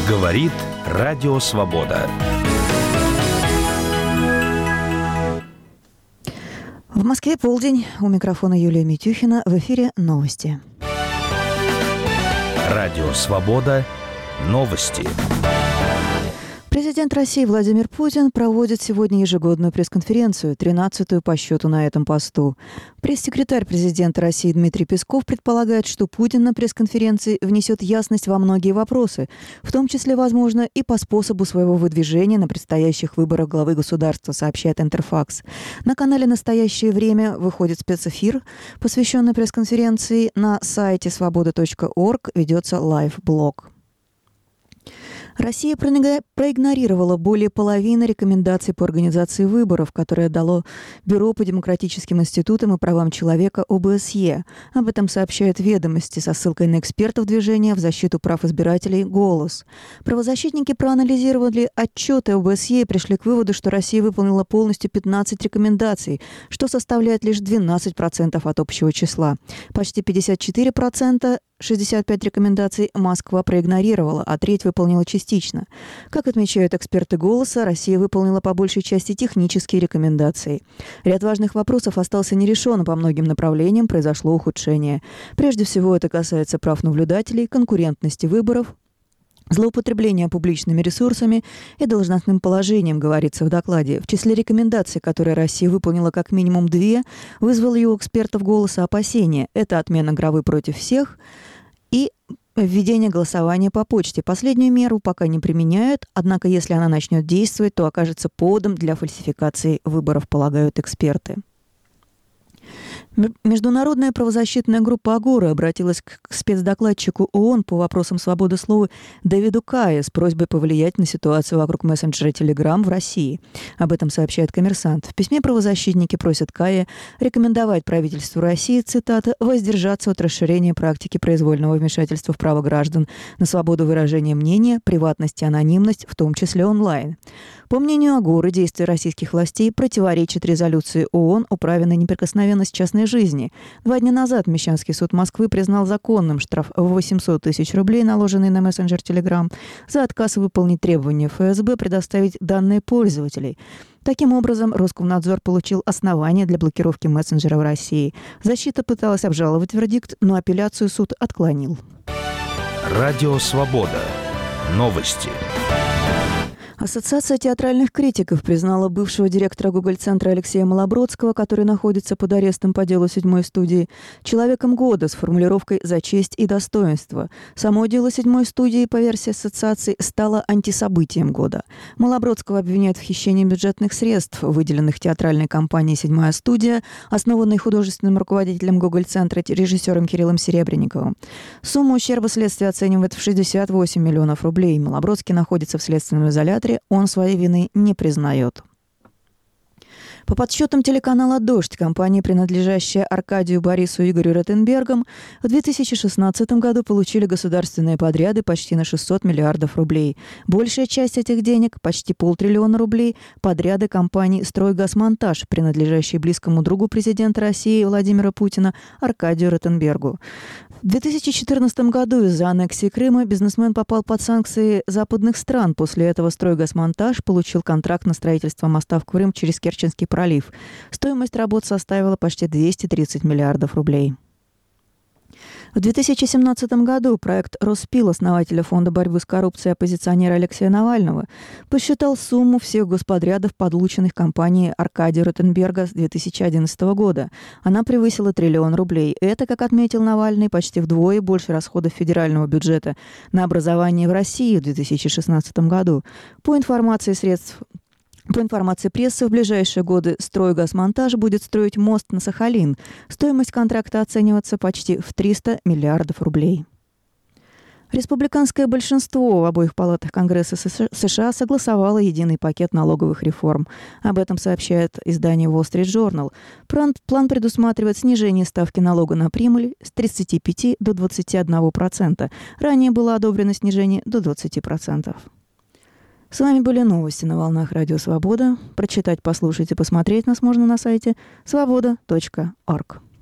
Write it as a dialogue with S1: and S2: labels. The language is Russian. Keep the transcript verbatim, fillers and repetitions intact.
S1: Говорит Радио Свобода.
S2: В Москве полдень. У микрофона Юлия Митюхина. В эфире новости.
S1: Радио Свобода. Новости.
S2: Президент России Владимир Путин проводит сегодня ежегодную пресс-конференцию, тринадцатую по счету на этом посту. Пресс-секретарь президента России Дмитрий Песков предполагает, что Путин на пресс-конференции внесет ясность во многие вопросы, в том числе, возможно, и по способу своего выдвижения на предстоящих выборах главы государства, сообщает Интерфакс. На канале «Настоящее время» выходит спецэфир, посвященный пресс-конференции. На сайте свобода точка орг ведется лайв-блог. Россия проигнорировала более половины рекомендаций по организации выборов, которые дало Бюро по демократическим институтам и правам человека о бэ эс е. Об этом сообщают «Ведомости» со ссылкой на экспертов движения в защиту прав избирателей «Голос». Правозащитники проанализировали отчеты о бэ эс е и пришли к выводу, что Россия выполнила полностью пятнадцать рекомендаций, что составляет лишь двенадцать процентов от общего числа. Почти пятьдесят четыре процента шестьдесят пять рекомендаций Москва проигнорировала, а треть выполнила частично. Как отмечают эксперты «Голоса», Россия выполнила по большей части технические рекомендации. Ряд важных вопросов остался нерешенным по многим направлениям, произошло ухудшение. Прежде всего, это касается прав наблюдателей, конкурентности выборов, злоупотребления публичными ресурсами и должностным положением, говорится в докладе. В числе рекомендаций, которые Россия выполнила как минимум две, вызвало у экспертов «Голоса» опасения. Это отмена графы «против всех» и введение голосования по почте. Последнюю меру пока не применяют, однако если она начнет действовать, то окажется поводом для фальсификации выборов, полагают эксперты. Международная правозащитная группа «Агора» обратилась к спецдокладчику ООН по вопросам свободы слова Дэвиду Кае с просьбой повлиять на ситуацию вокруг мессенджера Telegram в России. Об этом сообщает «Коммерсант». В письме правозащитники просят Кае рекомендовать правительству России, цитата, «воздержаться от расширения практики произвольного вмешательства в право граждан на свободу выражения мнения, приватность и анонимность, в том числе онлайн». По мнению Агоры, действия российских властей противоречат резолюции ООН о праве на неприкосновенность частной жизни. Два дня назад Мещанский суд Москвы признал законным штраф в восемьсот тысяч рублей, наложенный на мессенджер Telegram, за отказ выполнить требования эф эс бэ предоставить данные пользователей. Таким образом, Роскомнадзор получил основания для блокировки мессенджера в России. Защита пыталась обжаловать вердикт, но апелляцию суд отклонил.
S1: Радио Свобода. Новости.
S2: Ассоциация театральных критиков признала бывшего директора Гоголь-центра Алексея Малобродского, который находится под арестом по делу седьмой студии, человеком года с формулировкой «за честь и достоинство». Само дело седьмой студии, по версии ассоциации, стало антисобытием года. Малобродского обвиняют в хищении бюджетных средств, выделенных театральной компанией «Седьмая студия», основанной художественным руководителем Гоголь-центра режиссером Кириллом Серебренниковым. Сумму ущерба следствие оценивает в шестьдесят восемь миллионов рублей. Малобродский находится в следственном изоляторе. Он своей вины не признает. По подсчетам телеканала «Дождь», компании, принадлежащие Аркадию Борису и Игорю Ротенбергам, в две тысячи шестнадцатом году получили государственные подряды почти на шестьсот миллиардов рублей. Большая часть этих денег, почти полтриллиона рублей, подряды компании «Стройгазмонтаж», принадлежащей близкому другу президента России Владимира Путина Аркадию Ротенбергу. В две тысячи четырнадцатом году из-за аннексии Крыма бизнесмен попал под санкции западных стран. После этого «Стройгазмонтаж» получил контракт на строительство моста в Крым через Керченский пролив. Стоимость работ составила почти двести тридцать миллиардов рублей. В две тысячи семнадцатом году проект «Роспил» основателя Фонда борьбы с коррупцией оппозиционера Алексея Навального посчитал сумму всех господрядов, полученных компанией Аркадия Ротенберга с две тысячи одиннадцатого года. Она превысила триллион рублей. Это, как отметил Навальный, почти вдвое больше расходов федерального бюджета на образование в России в две тысячи шестнадцатом году. По информации средств По информации прессы, в ближайшие годы «Стройгазмонтаж» будет строить мост на Сахалин. Стоимость контракта оценивается почти в триста миллиардов рублей. Республиканское большинство в обоих палатах Конгресса США согласовало единый пакет налоговых реформ. Об этом сообщает издание Wall Street Journal. План предусматривает снижение ставки налога на прибыль с тридцати пяти до двадцати одного процента. Ранее было одобрено снижение до двадцати процентов. С вами были новости на волнах Радио Свобода. Прочитать, послушать и посмотреть нас можно на сайте свобода точка орг.